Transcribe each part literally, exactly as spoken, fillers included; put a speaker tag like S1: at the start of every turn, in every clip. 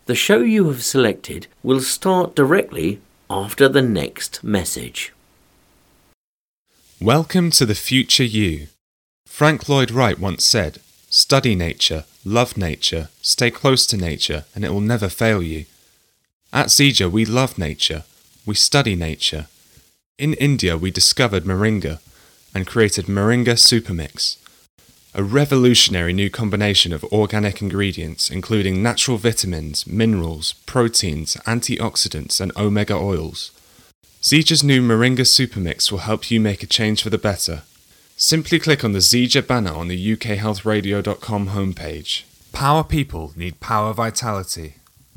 S1: The show you have selected will start directly after the next message.
S2: Welcome to the future you. Frank Lloyd Wright once said, "Study nature, love nature, stay close to nature, and it will never fail you." At Zija, we love nature. We study nature. In India, we discovered moringa and created Moringa Supermix, a revolutionary new combination of organic ingredients including natural vitamins, minerals, proteins, antioxidants, and omega oils. Zija's new Moringa Supermix will help you make a change for the better. Simply click on the Zija banner on the U K health radio dot com homepage. Power people need power vitality.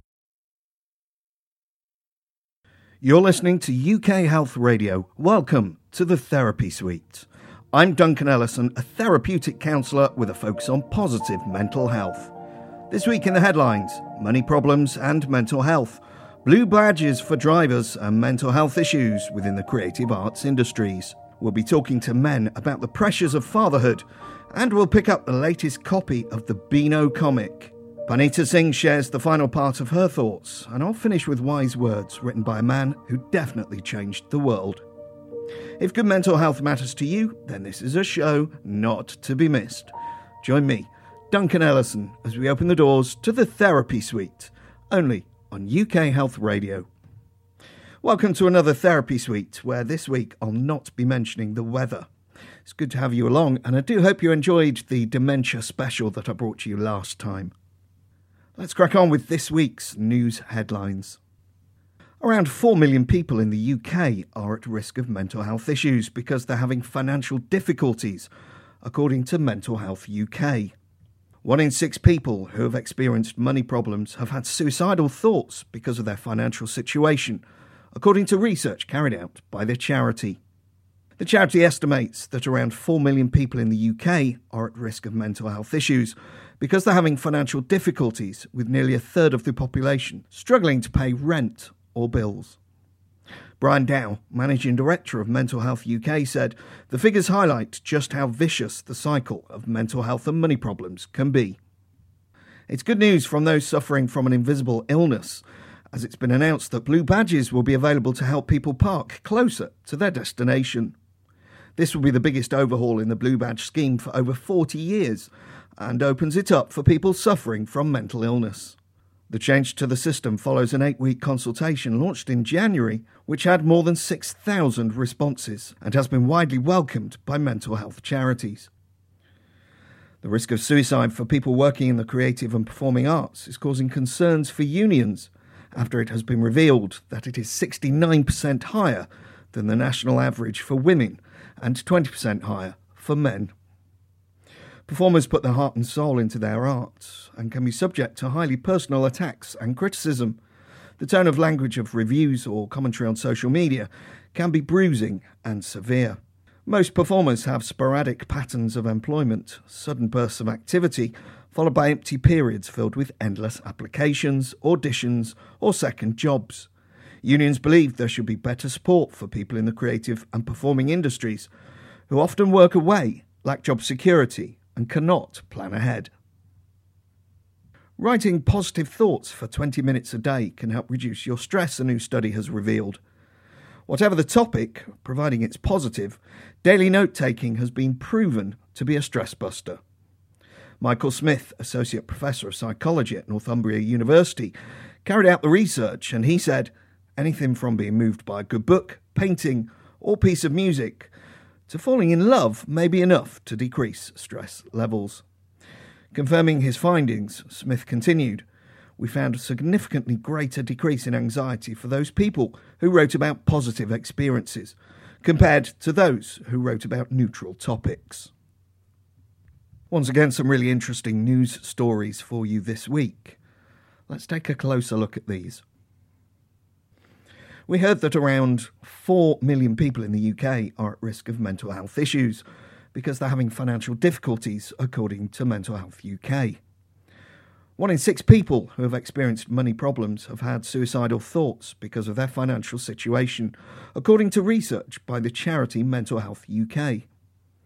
S3: You're listening to U K Health Radio. Welcome to the Therapy Suite. I'm Duncan Ellison, a therapeutic counsellor with a focus on positive mental health. This week in the headlines, money problems and mental health, blue badges for drivers and mental health issues within the creative arts industries. We'll be talking to men about the pressures of fatherhood, and we'll pick up the latest copy of the Beano comic. Panita Singh shares the final part of her thoughts, and I'll finish with wise words written by a man who definitely changed the world. If good mental health matters to you, then this is a show not to be missed. Join me, Duncan Ellison, as we open the doors to the Therapy Suite, only on U K Health Radio. Welcome to another Therapy Suite, where this week I'll not be mentioning the weather. It's good to have you along, and I do hope you enjoyed the dementia special that I brought to you last time. Let's crack on with this week's news headlines. Around four million people in the U K are at risk of mental health issues because they're having financial difficulties, according to Mental Health U K. One in six people who have experienced money problems have had suicidal thoughts because of their financial situation, according to research carried out by the charity. The charity estimates that around four million people in the U K are at risk of mental health issues because they're having financial difficulties, with nearly a third of the population struggling to pay rent or bills. Brian Dow, Managing Director of Mental Health U K, said the figures highlight just how vicious the cycle of mental health and money problems can be. It's good news from those suffering from an invisible illness, as it's been announced that blue badges will be available to help people park closer to their destination. This will be the biggest overhaul in the blue badge scheme for over forty years and opens it up for people suffering from mental illness. The change to the system follows an eight-week consultation launched in January, which had more than six thousand responses and has been widely welcomed by mental health charities. The risk of suicide for people working in the creative and performing arts is causing concerns for unions after it has been revealed that it is sixty-nine percent higher than the national average for women and twenty percent higher for men. Performers put their heart and soul into their art and can be subject to highly personal attacks and criticism. The tone of language of reviews or commentary on social media can be bruising and severe. Most performers have sporadic patterns of employment, sudden bursts of activity, followed by empty periods filled with endless applications, auditions, or second jobs. Unions believe there should be better support for people in the creative and performing industries who often work away, lack job security, and cannot plan ahead. Writing positive thoughts for twenty minutes a day can help reduce your stress, a new study has revealed. Whatever the topic, providing it's positive, daily note-taking has been proven to be a stress buster. Michael Smith, Associate Professor of Psychology at Northumbria University, carried out the research, and he said, anything from being moved by a good book, painting, or piece of music to falling in love may be enough to decrease stress levels. Confirming his findings, Smith continued, we found a significantly greater decrease in anxiety for those people who wrote about positive experiences, compared to those who wrote about neutral topics. Once again, some really interesting news stories for you this week. Let's take a closer look at these. We heard that around four million people in the U K are at risk of mental health issues because they're having financial difficulties, according to Mental Health U K. One in six people who have experienced money problems have had suicidal thoughts because of their financial situation, according to research by the charity Mental Health U K.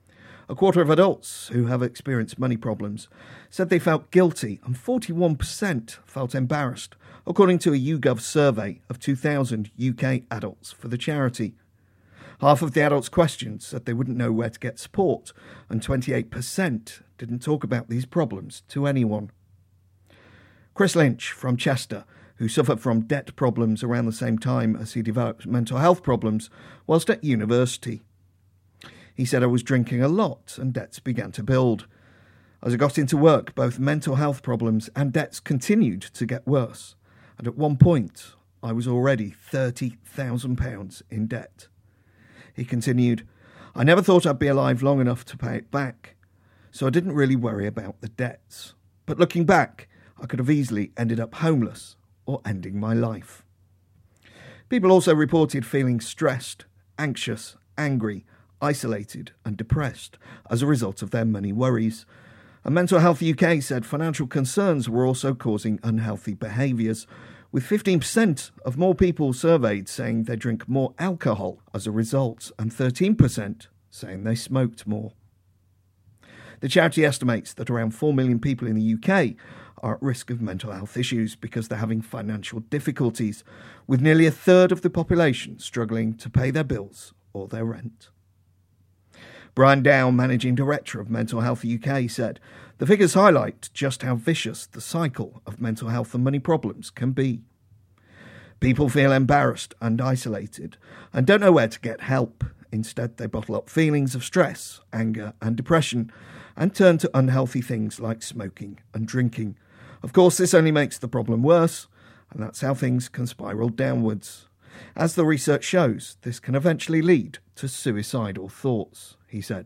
S3: A quarter of adults who have experienced money problems said they felt guilty, and forty-one percent felt embarrassed, according to a YouGov survey of two thousand U K adults for the charity. Half of the adults questioned said they wouldn't know where to get support, and twenty-eight percent didn't talk about these problems to anyone. Chris Lynch from Chester, who suffered from debt problems around the same time as he developed mental health problems whilst at university. He said, "I was drinking a lot and debts began to build. As I got into work, both mental health problems and debts continued to get worse, and at one point I was already thirty thousand pounds in debt." He continued, "I never thought I'd be alive long enough to pay it back, so I didn't really worry about the debts. But looking back, I could have easily ended up homeless or ending my life." People also reported feeling stressed, anxious, angry, isolated and depressed as a result of their money worries. And Mental Health U K said financial concerns were also causing unhealthy behaviours, with fifteen percent of more people surveyed saying they drink more alcohol as a result, and thirteen percent saying they smoked more. The charity estimates that around four million people in the U K are at risk of mental health issues because they're having financial difficulties, with nearly a third of the population struggling to pay their bills or their rent. Brian Dow, Managing Director of Mental Health U K, said, "The figures highlight just how vicious the cycle of mental health and money problems can be. People feel embarrassed and isolated and don't know where to get help. Instead, they bottle up feelings of stress, anger and depression and turn to unhealthy things like smoking and drinking. Of course, this only makes the problem worse, and that's how things can spiral downwards. As the research shows, this can eventually lead to suicidal thoughts," he said.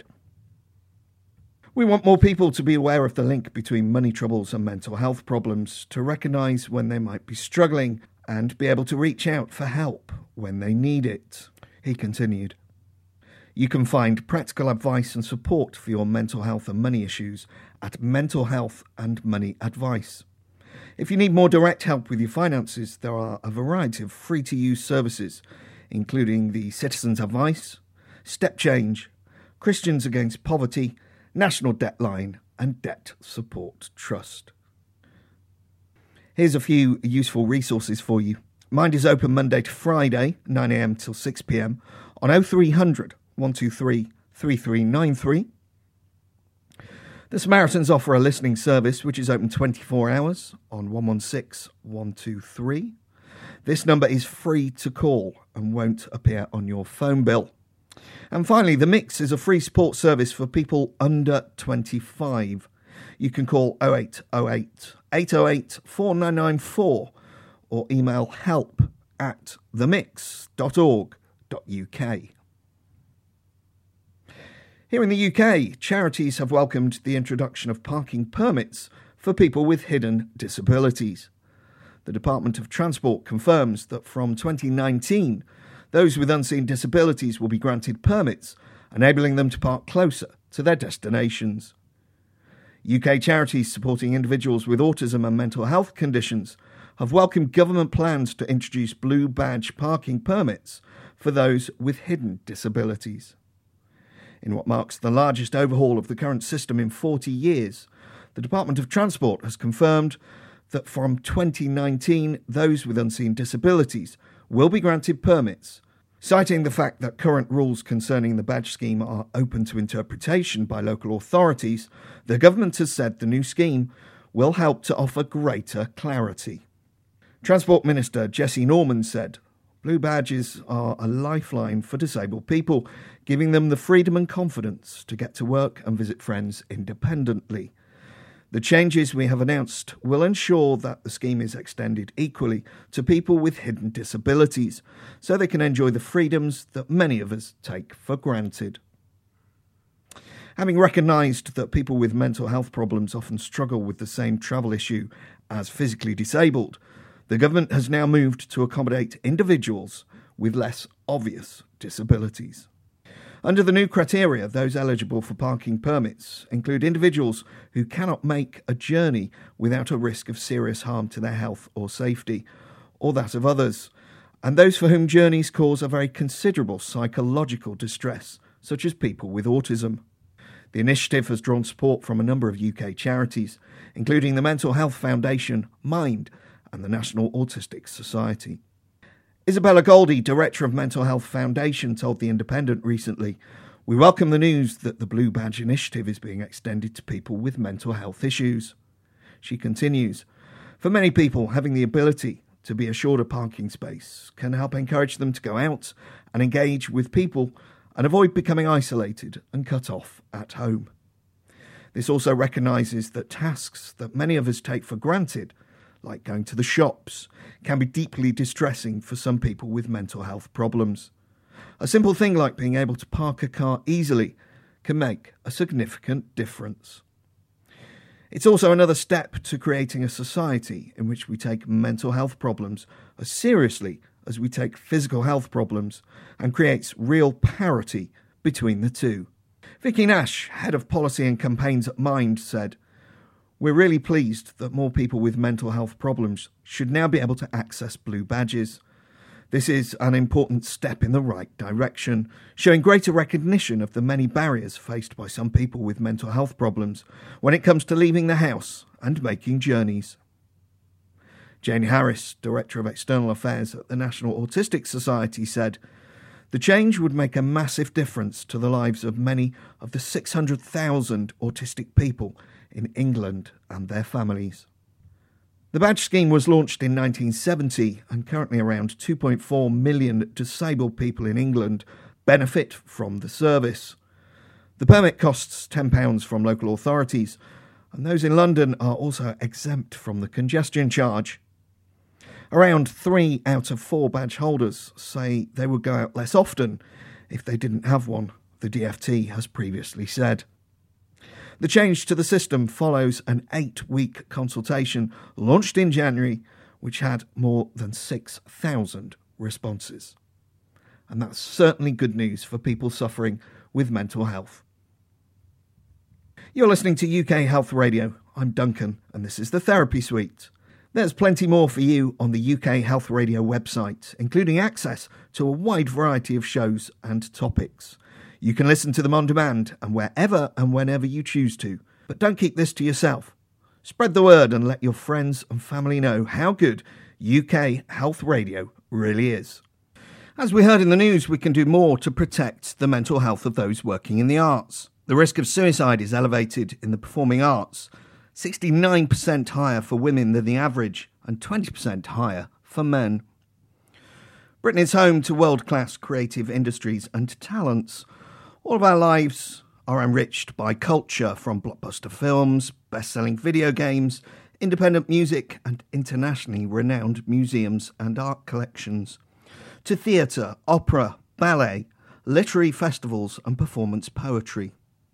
S3: "We want more people to be aware of the link between money troubles and mental health problems, to recognise when they might be struggling and be able to reach out for help when they need it," he continued. You can find practical advice and support for your mental health and money issues at Mental Health and Money Advice. If you need more direct help with your finances, there are a variety of free-to-use services, including the Citizens Advice, Step Change, Christians Against Poverty, National Debt Line and Debt Support Trust. Here's a few useful resources for you. Mind is open Monday to Friday, nine a m till six p m on oh three hundred, one two three, three three nine three. The Samaritans offer a listening service which is open twenty-four hours on one one six, one two three. This number is free to call and won't appear on your phone bill. And finally, The Mix is a free support service for people under twenty-five. You can call oh eight oh eight, eight oh eight, four nine nine four or email help at the mix dot org dot U K. Here in the U K, charities have welcomed the introduction of parking permits for people with hidden disabilities. The Department of Transport confirms that from twenty nineteen, those with unseen disabilities will be granted permits, enabling them to park closer to their destinations. U K charities supporting individuals with autism and mental health conditions have welcomed government plans to introduce blue badge parking permits for those with hidden disabilities. In what marks the largest overhaul of the current system in forty years, the Department of Transport has confirmed that from twenty nineteen, those with unseen disabilities will be granted permits, citing the fact that current rules concerning the badge scheme are open to interpretation by local authorities. The government has said the new scheme will help to offer greater clarity. Transport Minister Jessie Norman said, "Blue badges are a lifeline for disabled people, giving them the freedom and confidence to get to work and visit friends independently. The changes we have announced will ensure that the scheme is extended equally to people with hidden disabilities, so they can enjoy the freedoms that many of us take for granted." Having recognised that people with mental health problems often struggle with the same travel issue as physically disabled, the government has now moved to accommodate individuals with less obvious disabilities. Under the new criteria, those eligible for parking permits include individuals who cannot make a journey without a risk of serious harm to their health or safety, or that of others, and those for whom journeys cause a very considerable psychological distress, such as people with autism. The initiative has drawn support from a number of U K charities, including the Mental Health Foundation, Mind, and the National Autistic Society. Isabella Goldie, Director of Mental Health Foundation, told The Independent recently, "We welcome the news that the Blue Badge initiative is being extended to people with mental health issues." She continues, "For many people, having the ability to be assured a parking space can help encourage them to go out and engage with people and avoid becoming isolated and cut off at home. This also recognises that tasks that many of us take for granted, like going to the shops, can be deeply distressing for some people with mental health problems. A simple thing like being able to park a car easily can make a significant difference. It's also another step to creating a society in which we take mental health problems as seriously as we take physical health problems and creates real parity between the two." Vicky Nash, Head of Policy and Campaigns at Mind, said, "We're really pleased that more people with mental health problems should now be able to access blue badges. This is an important step in the right direction, showing greater recognition of the many barriers faced by some people with mental health problems when it comes to leaving the house and making journeys." Jane Harris, Director of External Affairs at the National Autistic Society, said, "The change would make a massive difference to the lives of many of the six hundred thousand autistic people in England and their families." The badge scheme was launched in nineteen seventy, and currently around two point four million disabled people in England benefit from the service. The permit costs ten pounds from local authorities, and those in London are also exempt from the congestion charge. Around three out of four badge holders say they would go out less often if they didn't have one, the D F T has previously said. The change to the system follows an eight-week consultation launched in January, which had more than six thousand responses. And that's certainly good news for people suffering with mental health. You're listening to U K Health Radio. I'm Duncan, and this is the Therapy Suite. There's plenty more for you on the U K Health Radio website, including access to a wide variety of shows and topics. You can listen to them on demand and wherever and whenever you choose to. But don't keep this to yourself. Spread the word and let your friends and family know how good U K Health Radio really is. As we heard in the news, we can do more to protect the mental health of those working in the arts. The risk of suicide is elevated in the performing arts, sixty-nine percent higher for women than the average and twenty percent higher for men. Britain is home to world-class creative industries and talents. All of our lives are enriched by culture, from blockbuster films, best-selling video games, independent music and internationally renowned museums and art collections, to theatre, opera, ballet, literary festivals and performance poetry.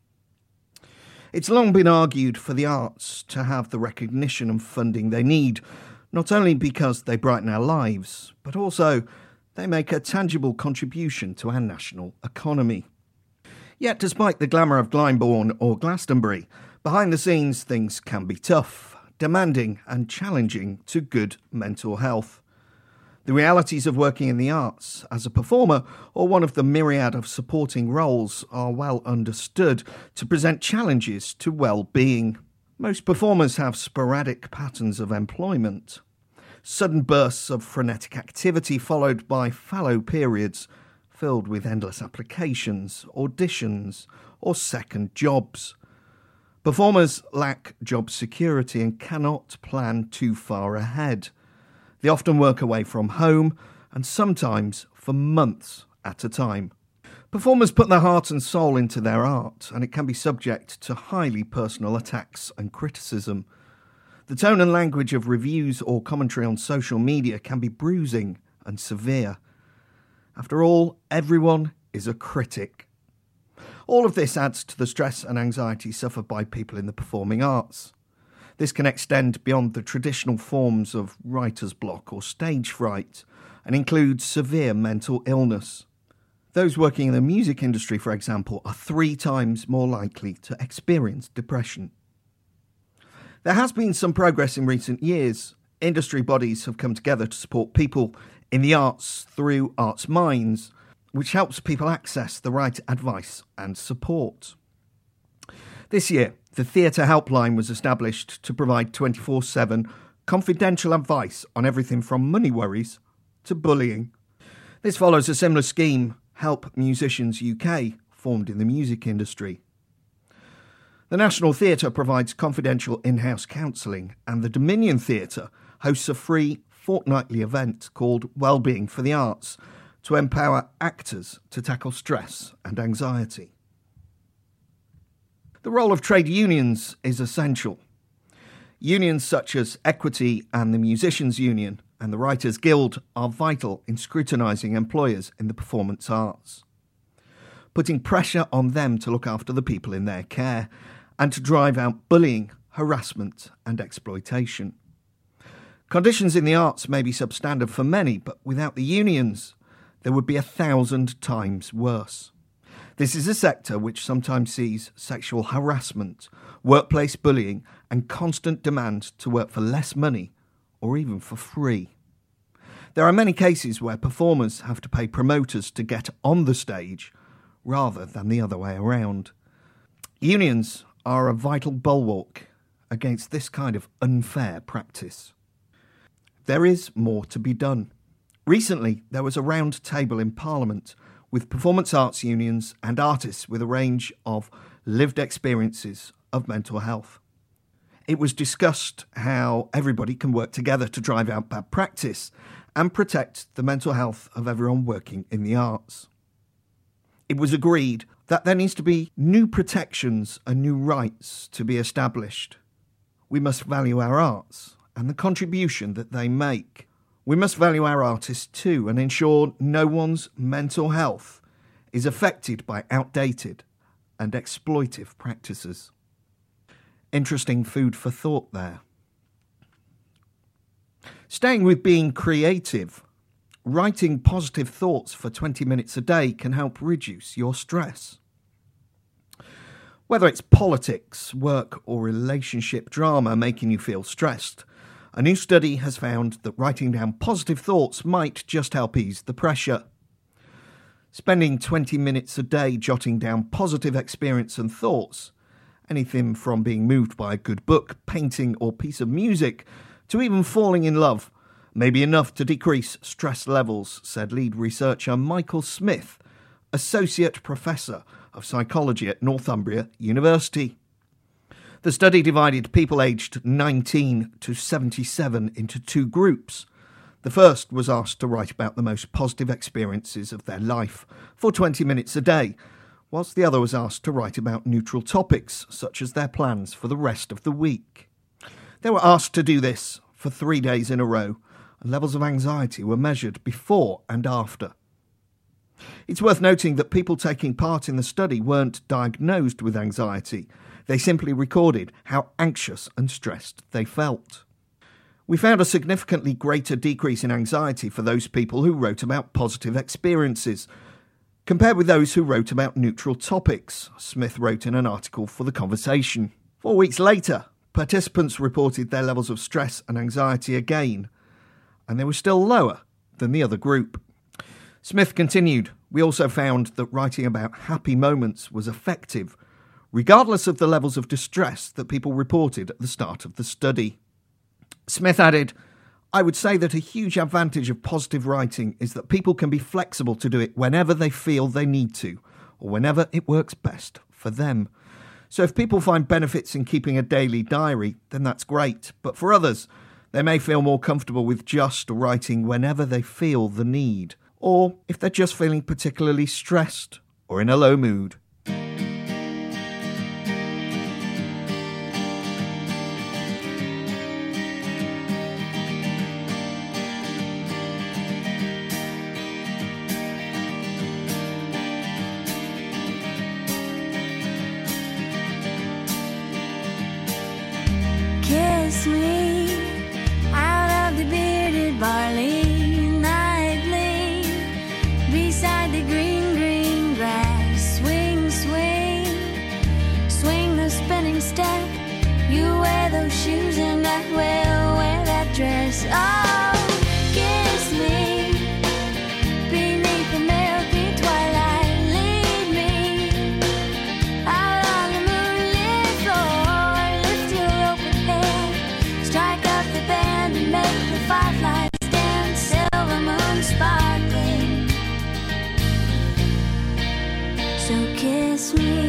S3: It's long been argued for the arts to have the recognition and funding they need, not only because they brighten our lives, but also they make a tangible contribution to our national economy. Yet, despite the glamour of Glyndebourne or Glastonbury, behind the scenes things can be tough, demanding and challenging to good mental health. The realities of working in the arts as a performer or one of the myriad of supporting roles are well understood to present challenges to well-being. Most performers have sporadic patterns of employment, sudden bursts of frenetic activity followed by fallow periods filled with endless applications, auditions, or second jobs. Performers lack job security and cannot plan too far ahead. They often work away from home and sometimes for months at a time. Performers put their heart and soul into their art, and it can be subject to highly personal attacks and criticism. The tone and language of reviews or commentary on social media can be bruising and severe. After all, everyone is a critic. All of this adds to the stress and anxiety suffered by people in the performing arts. This can extend beyond the traditional forms of writer's block or stage fright and includes severe mental illness. Those working in the music industry, for example, are three times more likely to experience depression. There has been some progress in recent years. Industry bodies have come together to support people in the arts through Arts Minds, which helps people access the right advice and support. This year, the Theatre Helpline was established to provide twenty-four seven confidential advice on everything from money worries to bullying. This follows a similar scheme Help Musicians U K, formed in the music industry. The National Theatre provides confidential in-house counselling, and the Dominion Theatre hosts a free fortnightly event called Wellbeing for the Arts to empower actors to tackle stress and anxiety. The role of trade unions is essential. Unions such as Equity and the Musicians Union and the Writers Guild are vital in scrutinising employers in the performance arts, putting pressure on them to look after the people in their care and to drive out bullying, harassment and exploitation. Conditions in the arts may be substandard for many, but without the unions, they would be a thousand times worse. This is a sector which sometimes sees sexual harassment, workplace bullying and constant demand to work for less money or even for free. There are many cases where performers have to pay promoters to get on the stage rather than the other way around. Unions are a vital bulwark against this kind of unfair practice. There is more to be done. Recently, there was a round table in Parliament with performance arts unions and artists with a range of lived experiences of mental health. It was discussed how everybody can work together to drive out bad practice and protect the mental health of everyone working in the arts. It was agreed that there needs to be new protections and new rights to be established. We must value our arts and the contribution that they make. We must value our artists too and ensure no one's mental health is affected by outdated and exploitive practices. Interesting food for thought there. Staying with being creative, writing positive thoughts for twenty minutes a day can help reduce your stress. Whether it's politics, work or relationship drama making you feel stressed, a new study has found that writing down positive thoughts might just help ease the pressure. Spending twenty minutes a day jotting down positive experience and thoughts, anything from being moved by a good book, painting or piece of music, to even falling in love, may be enough to decrease stress levels, said lead researcher Michael Smith, Associate Professor of Psychology at Northumbria University. The study divided people aged nineteen to seventy-seven into two groups. The first was asked to write about the most positive experiences of their life for twenty minutes a day, whilst the other was asked to write about neutral topics, such as their plans for the rest of the week. They were asked to do this for three days in a row, and levels of anxiety were measured before and after. It's worth noting that people taking part in the study weren't diagnosed with anxiety. They simply recorded how anxious and stressed they felt. We found a significantly greater decrease in anxiety for those people who wrote about positive experiences, compared with those who wrote about neutral topics, Smith wrote in an article for The Conversation. Four weeks later, participants reported their levels of stress and anxiety again, and they were still lower than the other group. Smith continued, "We also found that writing about happy moments was effective, regardless of the levels of distress that people reported at the start of the study." Smith added, "I would say that a huge advantage of positive writing is that people can be flexible to do it whenever they feel they need to, or whenever it works best for them. So if people find benefits in keeping a daily diary, then that's great. But for others, they may feel more comfortable with just writing whenever they feel the need, or if they're just feeling particularly stressed or in a low mood."
S4: Kiss me out of the bearded barley nightly, beside the green, green grass. Swing, swing, swing the spinning step. You wear those shoes and I will wear that dress. Oh, kiss me beneath the milky twilight. Lead me out on the moonlit sparkling. So kiss me.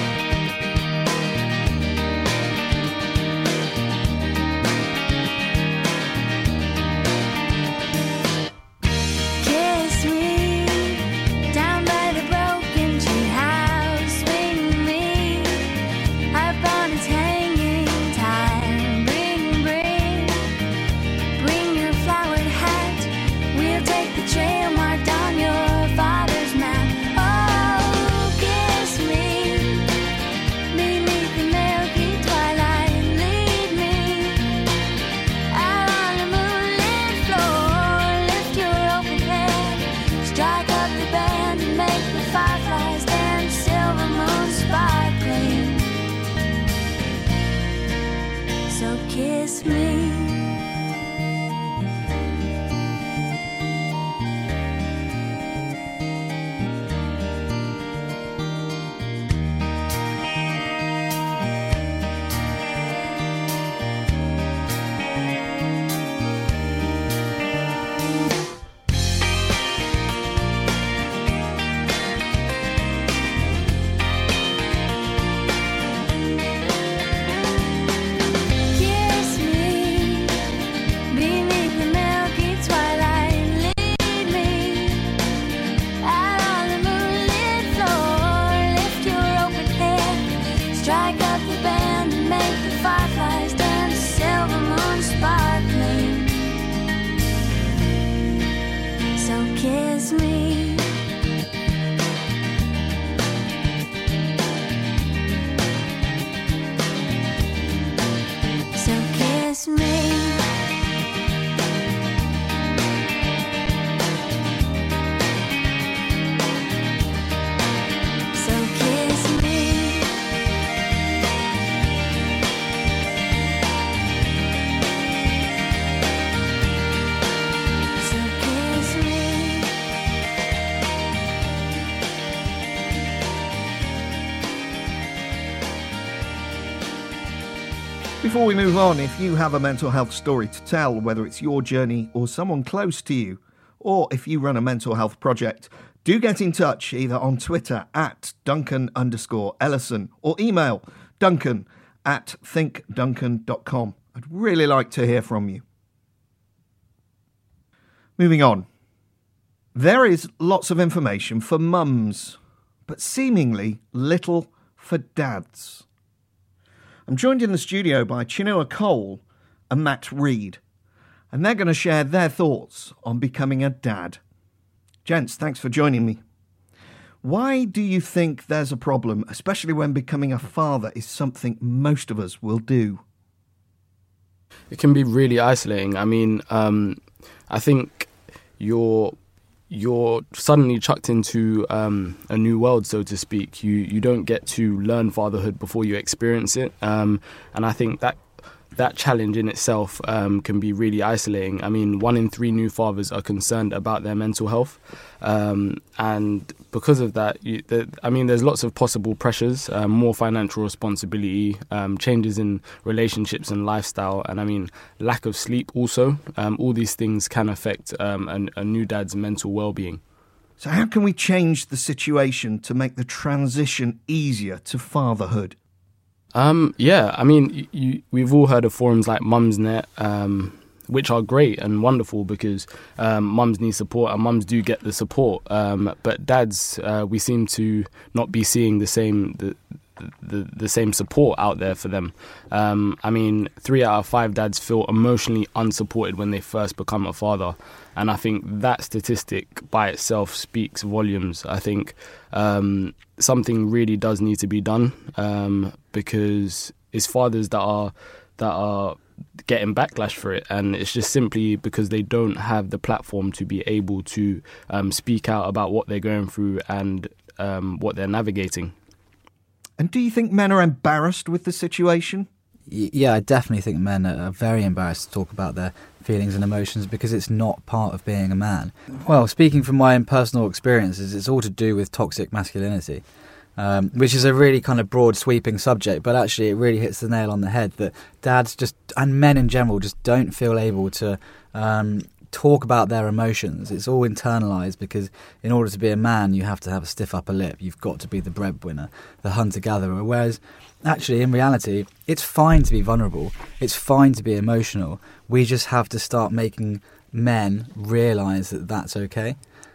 S4: Kiss me down by the broken tree house. Swing me up on its hanging time. Bring, bring, bring your flowered hat. We'll take the trail marked on your father's map. Oh, kiss me beneath the milky twilight. Lead me out on the moonlit floor. Lift your open head, strike up the band, and make the fireflies dance. Silver moon sparkling. So kiss me. Kiss me beneath the milky twilight. Lead me out on the moonlit floor. Lift your open head, strike up the band, and make the fireflies dance. Silver moon sparkling. So kiss me. So kiss me. So kiss me. So kiss me.
S3: Before we move on, if you have a mental health story to tell, whether it's your journey or someone close to you, or if you run a mental health project, do get in touch either on Twitter at Duncan underscore Ellison or email Duncan at think duncan dot com. I'd really like to hear from you. Moving on. There is lots of information for mums, but seemingly little for dads. I'm joined in the studio by Chinua Cole and Matt Reed, and they're going to share their thoughts on becoming a dad. Gents, thanks for joining me. Why do you think there's a problem, especially when becoming a father is something most of us will do?
S5: It can be really isolating. I mean, um, I think you're you're suddenly chucked into um, a new world, so to speak. You you don't get to learn fatherhood before you experience it, um, and I think that that challenge in itself um, can be really isolating. I mean, one in three new fathers are concerned about their mental health, um, and because of that, you, the, I mean, there's lots of possible pressures, um, more financial responsibility, um, changes in relationships and lifestyle, and I mean, lack of sleep also. Um, all these things can affect um, a, a new dad's mental well-being.
S3: So how can we change the situation to make the transition easier to fatherhood?
S5: Um, yeah, I mean, you, you, we've all heard of forums like Mumsnet, um, which are great and wonderful because um, mums need support and mums do get the support. Um, but dads, uh, we seem to not be seeing the same the, the, the same support out there for them. Um, I mean, three out of five dads feel emotionally unsupported when they first become a father. And I think that statistic by itself speaks volumes. I think um, something really does need to be done um, because it's fathers that are that are getting backlash for it, and it's just simply because they don't have the platform to be able to um, speak out about what they're going through and um, what they're navigating.
S3: And do you think men are embarrassed with the situation?
S6: Yeah, I definitely think men are very embarrassed to talk about their feelings and emotions because it's not part of being a man. Well, speaking from my own personal experiences, it's all to do with toxic masculinity, um, which is a really kind of broad sweeping subject, but actually it really hits the nail on the head that dads just, and men in general, just don't feel able to um, talk about their emotions. It's all internalized because in order to be a man, you have to have a stiff upper lip. You've got to be the breadwinner, the hunter-gatherer. Whereas actually, in reality, it's fine to be vulnerable. It's fine to be emotional. We just have to start making men realise that that's okay.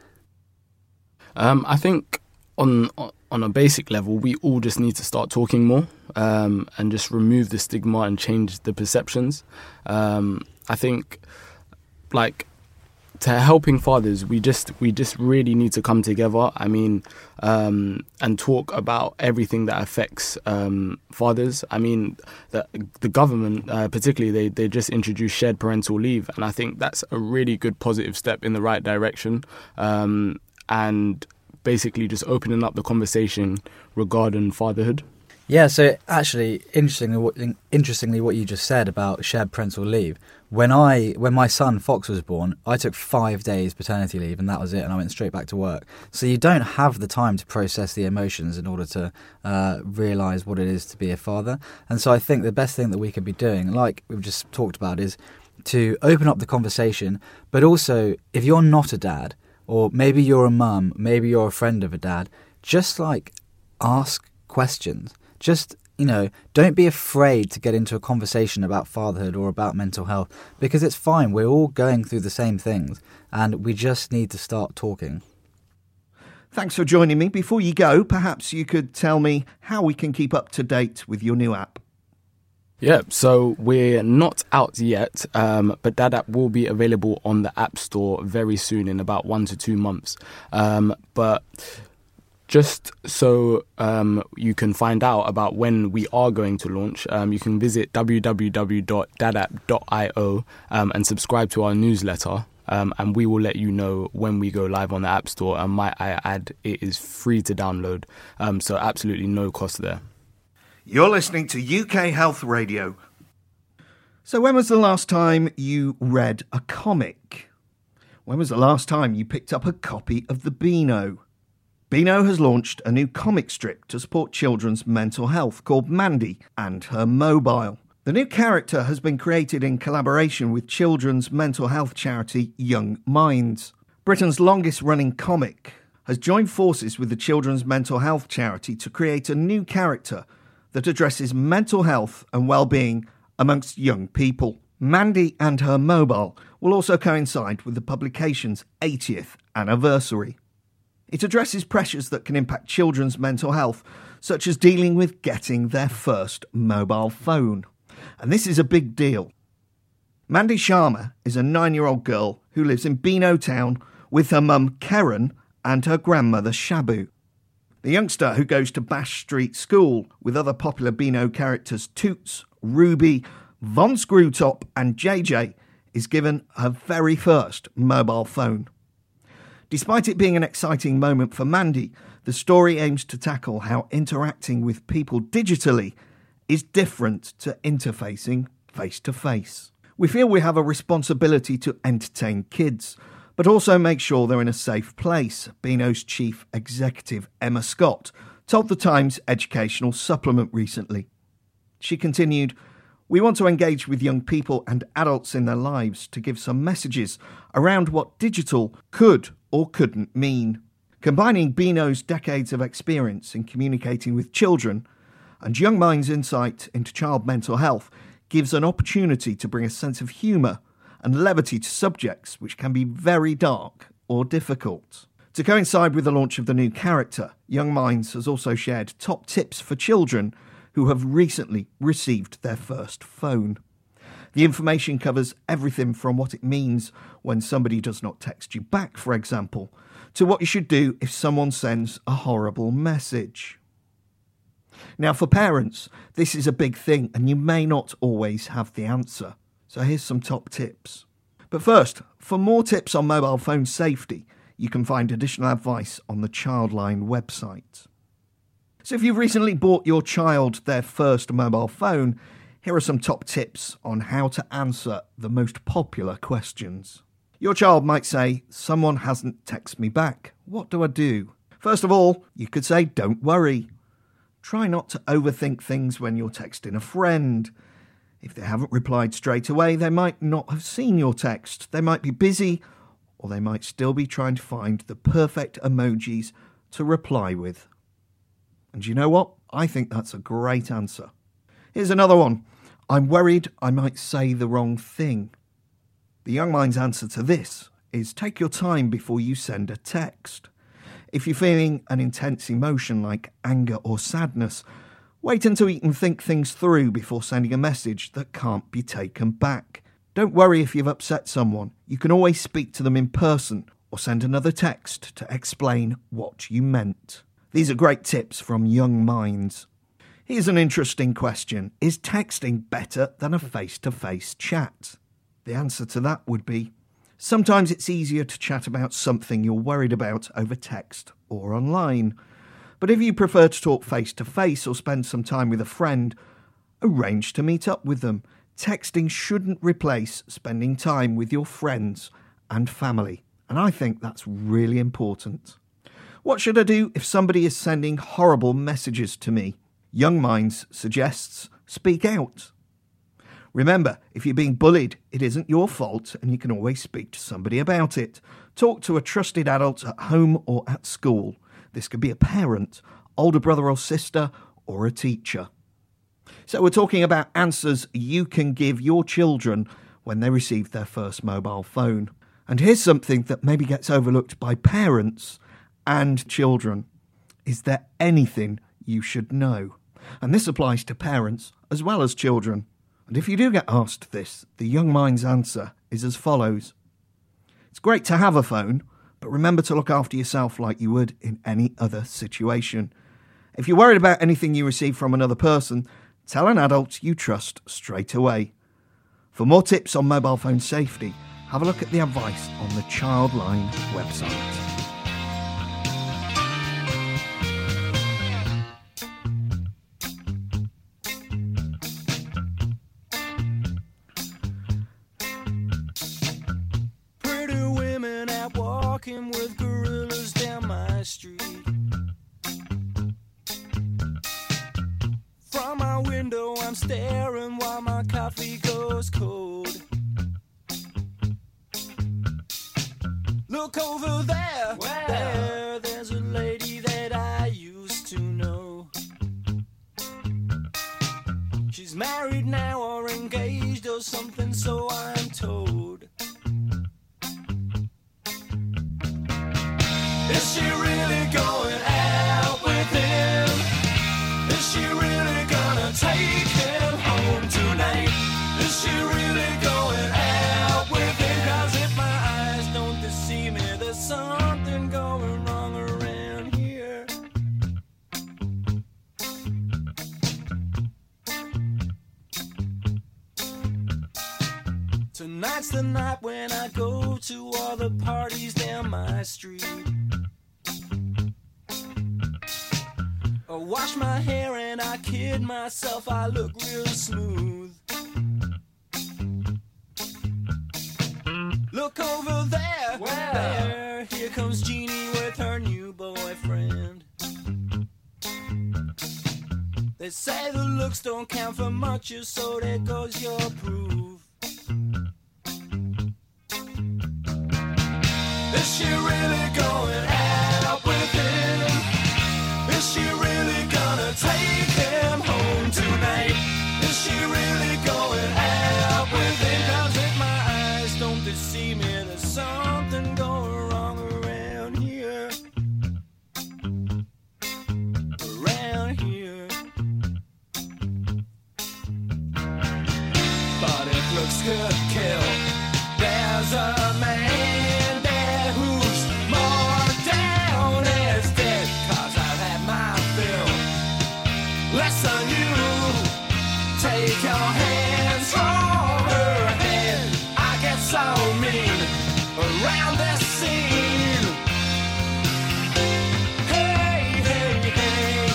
S5: Um, I think on on a basic level, we all just need to start talking more um, and just remove the stigma and change the perceptions. Um, I think, like, to helping fathers, we just we just really need to come together. I mean, um, and talk about everything that affects um, fathers. I mean, the the government, uh, particularly, they they just introduced shared parental leave, and I think that's a really good positive step in the right direction. Um, and basically, just opening up the conversation regarding fatherhood.
S6: Yeah, so actually, interestingly, what, interestingly, what you just said about shared parental leave. When I, when my son Fox was born, I took five days paternity leave, and that was it, and I went straight back to work. So you don't have the time to process the emotions in order to uh, realise what it is to be a father. And so I think the best thing that we could be doing, like we've just talked about, is to open up the conversation. But also, if you're not a dad, or maybe you're a mum, maybe you're a friend of a dad, just like ask questions. Just, you know, don't be afraid to get into a conversation about fatherhood or about mental health, because it's fine. We're all going through the same things, and we just need to start talking.
S3: Thanks for joining me. Before you go, perhaps you could tell me how we can keep up to date with your new app.
S5: Yeah, so we're not out yet, um, but that app will be available on the App Store very soon, in about one to two months. Um, but just so um, you can find out about when we are going to launch, um, you can visit w w w dot dadapp dot io um, and subscribe to our newsletter. Um, and we will let you know when we go live on the App Store. And might I add, it is free to download, um, so absolutely no cost there.
S3: You're listening to U K Health Radio. So when was the last time you read a comic? When was the last time you picked up a copy of the Beano? Beano has launched a new comic strip to support children's mental health called Mandy and Her Mobile. The new character has been created in collaboration with children's mental health charity Young Minds. Britain's longest-running comic has joined forces with the children's mental health charity to create a new character that addresses mental health and well-being amongst young people. Mandy and Her Mobile will also coincide with the publication's eightieth anniversary. It addresses pressures that can impact children's mental health, such as dealing with getting their first mobile phone. And this is a big deal. Mandy Sharma is a nine-year-old girl who lives in Beano Town with her mum Karen and her grandmother Shabu. The youngster, who goes to Bash Street School with other popular Beano characters Toots, Ruby, Von Screwtop and J J, is given her very first mobile phone. Despite it being an exciting moment for Mandy, the story aims to tackle how interacting with people digitally is different to interfacing face-to-face. We feel we have a responsibility to entertain kids, but also make sure they're in a safe place, Beano's chief executive, Emma Scott, told the Times Educational Supplement recently. She continued, "We want to engage with young people and adults in their lives to give some messages around what digital could or couldn't mean. Combining Beano's decades of experience in communicating with children and Young Minds' insight into child mental health gives an opportunity to bring a sense of humour and levity to subjects which can be very dark or difficult." To coincide with the launch of the new character, Young Minds has also shared top tips for children who have recently received their first phone. The information covers everything from what it means when somebody does not text you back, for example, to what you should do if someone sends a horrible message. Now, for parents, this is a big thing and you may not always have the answer. So here's some top tips. But first, for more tips on mobile phone safety, you can find additional advice on the Childline website. So if you've recently bought your child their first mobile phone, here are some top tips on how to answer the most popular questions. Your child might say, "Someone hasn't texted me back. What do I do?" First of all, you could say, "Don't worry." Try not to overthink things when you're texting a friend. If they haven't replied straight away, they might not have seen your text. They might be busy, or they might still be trying to find the perfect emojis to reply with. And you know what? I think that's a great answer. Here's another one. I'm worried I might say the wrong thing. The young mind's answer to this is take your time before you send a text. If you're feeling an intense emotion like anger or sadness, wait until you can think things through before sending a message that can't be taken back. Don't worry if you've upset someone. You can always speak to them in person or send another text to explain what you meant. These are great tips from young minds. Here's an interesting question. Is texting better than a face-to-face chat? The answer to that would be, sometimes it's easier to chat about something you're worried about over text or online. But if you prefer to talk face-to-face or spend some time with a friend, arrange to meet up with them. Texting shouldn't replace spending time with your friends and family. And I think that's really important. What should I do if somebody is sending horrible messages to me? Young Minds suggests speak out. Remember, if you're being bullied, it isn't your fault and you can always speak to somebody about it. Talk to a trusted adult at home or at school. This could be a parent, older brother or sister, or a teacher. So we're talking about answers you can give your children when they receive their first mobile phone. And here's something that maybe gets overlooked by parents and children. Is there anything you should know? And this applies to parents as well as children. And if you do get asked this, the young mind's answer is as follows. It's great to have a phone, but remember to look after yourself like you would in any other situation. If you're worried about anything you receive from another person, tell an adult you trust straight away. For more tips on mobile phone safety, have a look at the advice on the Childline website.
S7: With gorillas down my street. From my window I'm staring while my coffee goes cold. Look over there, wow. there, there's a lady that I used to know. She's married now or engaged or something, so I'm told. Is she really going out with him? Is she really gonna take him home tonight? Is she really going out with him? Cause if my eyes don't deceive me, there's something going wrong around here. Tonight's the night when I go to all the parties down my street. I wash my hair and I kid myself, I look real smooth. Look over there, wow. there, here comes Jeannie with her new boyfriend. They say the looks don't count for much, so there goes your proof. Is she really going out with him? Is she really gonna take him home tonight? Is she really going out with him? Cause if my eyes don't deceive me, there's something going wrong around here. Around here. But if looks could kill, there's a man there who's more down as dead. Cause I've had my fill. Less than you. Take your hands from her head. I get so mean around this scene. Hey, hey, hey.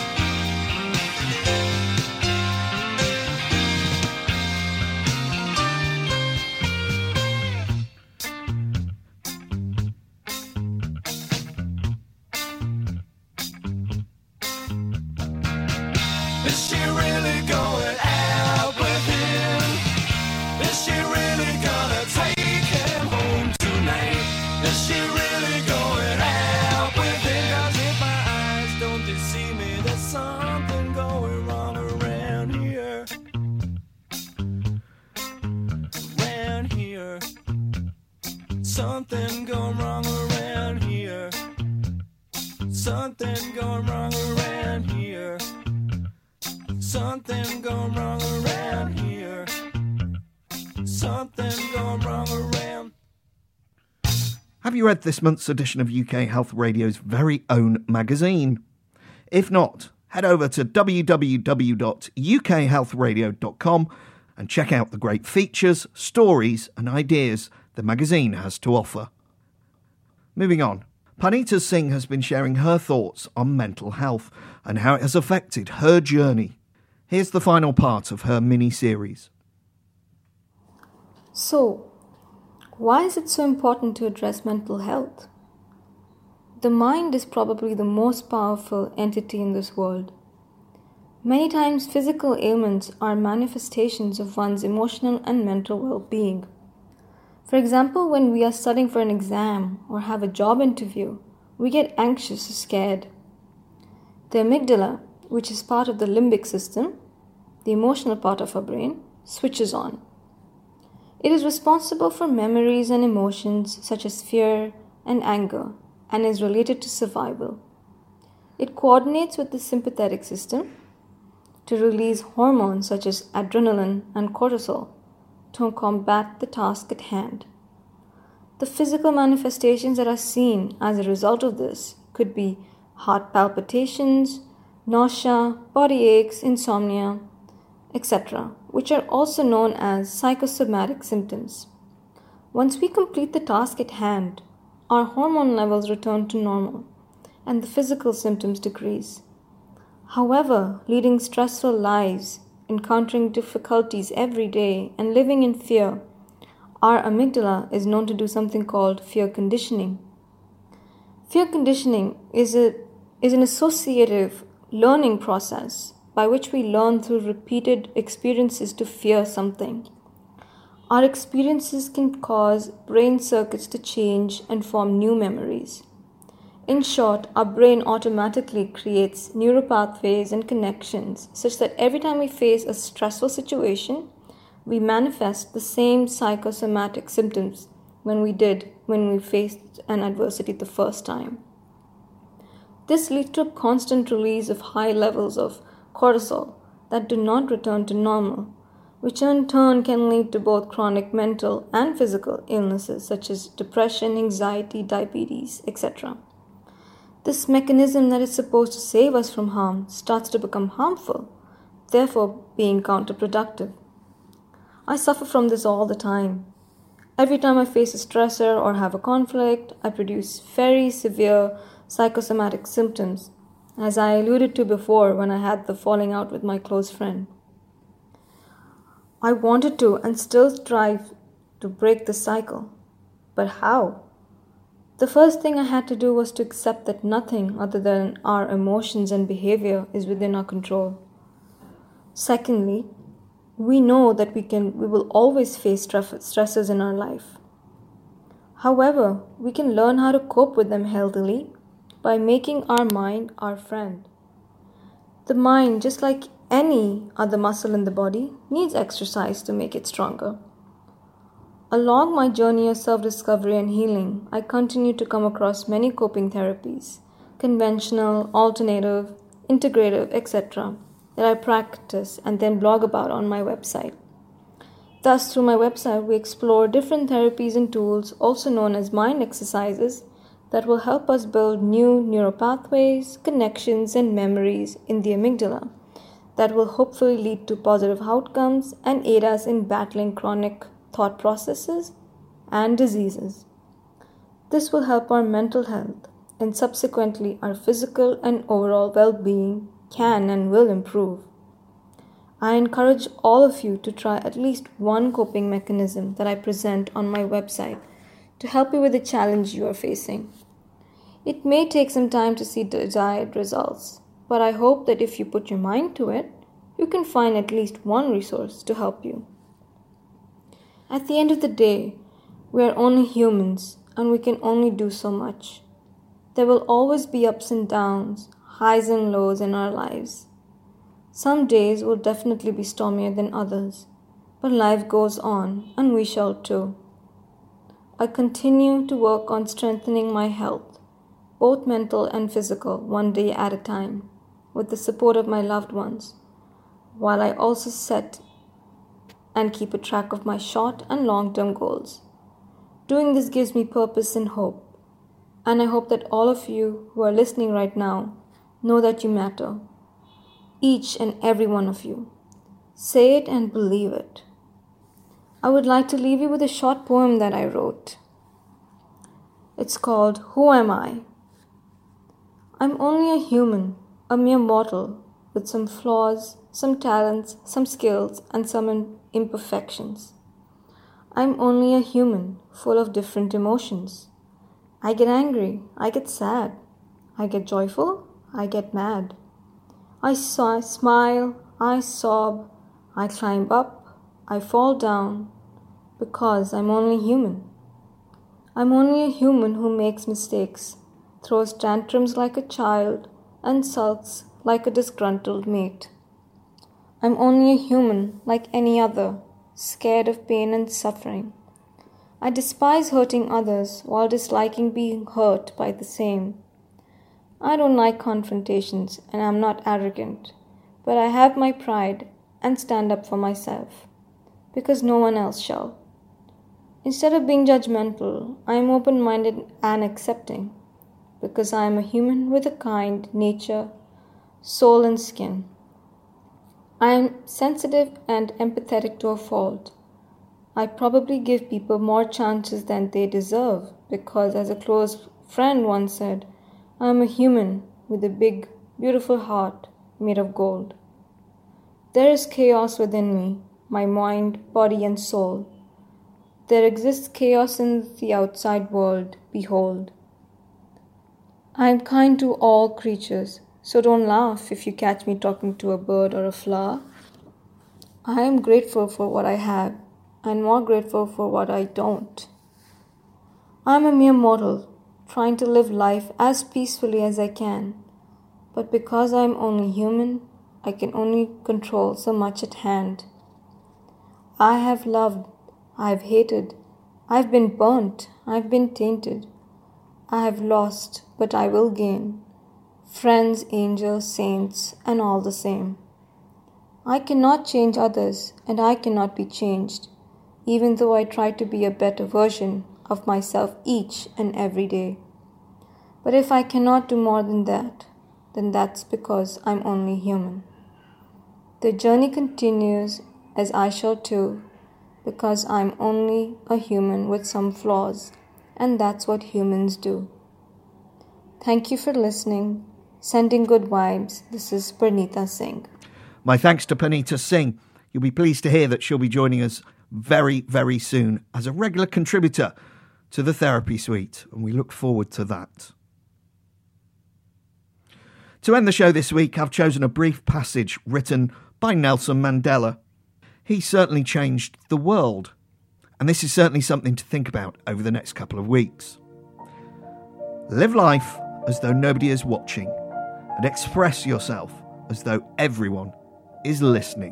S7: Is she really going out with him? she really going out with it? 'Cause if my eyes don't deceive me, there's something going wrong around here. Around here. Something going wrong around here. Something going wrong around here. Something going wrong around here. Something going wrong around.
S3: Have you read this month's edition of U K Health Radio's very own magazine? If not, head over to w w w dot u k health radio dot com and check out the great features, stories and ideas the magazine has to offer. Moving on, Panita Singh has been sharing her thoughts on mental health and how it has affected her journey. Here's the final part of her mini-series.
S8: So, why is it so important to address mental health? The mind is probably the most powerful entity in this world. Many times, physical ailments are manifestations of one's emotional and mental well-being. For example, when we are studying for an exam or have a job interview, we get anxious or scared. The amygdala, which is part of the limbic system, the emotional part of our brain, switches on. It is responsible for memories and emotions such as fear and anger and is related to survival. It coordinates with the sympathetic system to release hormones such as adrenaline and cortisol to combat the task at hand. The physical manifestations that are seen as a result of this could be heart palpitations, nausea, body aches, insomnia, et cetera, which are also known as psychosomatic symptoms. Once we complete the task at hand, our hormone levels return to normal and the physical symptoms decrease. However, leading stressful lives, encountering difficulties every day, and living in fear, our amygdala is known to do something called fear conditioning. Fear conditioning is, a, is an associative learning process by which we learn through repeated experiences to fear something. Our experiences can cause brain circuits to change and form new memories. In short, our brain automatically creates neural pathways and connections such that every time we face a stressful situation, we manifest the same psychosomatic symptoms when we did when we faced an adversity the first time. This leads to a constant release of high levels of cortisol that do not return to normal, which in turn can lead to both chronic mental and physical illnesses such as depression, anxiety, diabetes, et cetera. This mechanism that is supposed to save us from harm starts to become harmful, therefore being counterproductive. I suffer from this all the time. Every time I face a stressor or have a conflict, I produce very severe psychosomatic symptoms, as I alluded to before when I had the falling out with my close friend. I wanted to and still strive to break the cycle. But how? The first thing I had to do was to accept that nothing other than our emotions and behavior is within our control. Secondly, we know that we can we will always face stressors in our life. However, we can learn how to cope with them healthily by making our mind our friend. The mind, just like any other muscle in the body, needs exercise to make it stronger. Along my journey of self-discovery and healing, I continue to come across many coping therapies, conventional, alternative, integrative, et cetera, that I practice and then blog about on my website. Thus, through my website, we explore different therapies and tools, also known as mind exercises, that will help us build new neural pathways, connections, and memories in the amygdala that will hopefully lead to positive outcomes and aid us in battling chronic thought processes and diseases. This will help our mental health and subsequently our physical and overall well-being can and will improve. I encourage all of you to try at least one coping mechanism that I present on my website to help you with the challenge you are facing. It may take some time to see desired results, but I hope that if you put your mind to it, you can find at least one resource to help you. At the end of the day, we are only humans and we can only do so much. There will always be ups and downs, highs and lows in our lives. Some days will definitely be stormier than others, but life goes on, and we shall too. I continue to work on strengthening my health, both mental and physical, one day at a time, with the support of my loved ones, while I also set and keep a track of my short and long-term goals. Doing this gives me purpose and hope, and I hope that all of you who are listening right now know that you matter, each and every one of you. Say it and believe it. I would like to leave you with a short poem that I wrote. It's called Who Am I? I'm only a human, a mere mortal, with some flaws, some talents, some skills, and some imperfections. I'm only a human, full of different emotions. I get angry, I get sad, I get joyful, I get mad. I sigh, smile, I sob, I climb up, I fall down, because I'm only human. I'm only a human who makes mistakes, throws tantrums like a child, and sulks like a disgruntled mate. I'm only a human like any other, scared of pain and suffering. I despise hurting others while disliking being hurt by the same. I don't like confrontations, and I'm not arrogant, but I have my pride and stand up for myself, because no one else shall. Instead of being judgmental, I am open-minded and accepting, because I am a human with a kind nature, soul and skin. I am sensitive and empathetic to a fault. I probably give people more chances than they deserve, because as a close friend once said, I am a human with a big, beautiful heart made of gold. There is chaos within me, my mind, body, and soul. There exists chaos in the outside world, behold. I am kind to all creatures, so don't laugh if you catch me talking to a bird or a flower. I am grateful for what I have, and more grateful for what I don't. I am a mere mortal, trying to live life as peacefully as I can, but because I am only human, I can only control so much at hand. I have loved, I have hated, I have been burnt, I have been tainted. I have lost, but I will gain. Friends, angels, saints, and all the same. I cannot change others, and I cannot be changed, even though I try to be a better version of myself each and every day. But if I cannot do more than that, then that's because I'm only human. The journey continues, as I shall too, because I'm only a human with some flaws, and that's what humans do. Thank you for listening. Sending good vibes. This is Pranita Singh.
S3: My thanks to Pranita Singh. You'll be pleased to hear that she'll be joining us very, very soon as a regular contributor to the Therapy Suite, and we look forward to that. To end the show this week, I've chosen a brief passage written by Nelson Mandela. He certainly changed the world, and this is certainly something to think about over the next couple of weeks. Live life as though nobody is watching, and express yourself as though everyone is listening.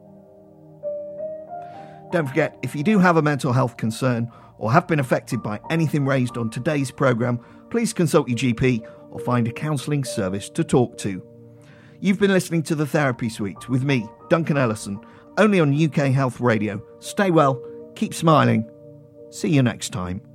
S3: Don't forget, if you do have a mental health concern or have been affected by anything raised on today's programme, please consult your G P or find a counselling service to talk to. You've been listening to The Therapy Suite with me, Duncan Ellison, only on U K Health Radio. Stay well, keep smiling. See you next time.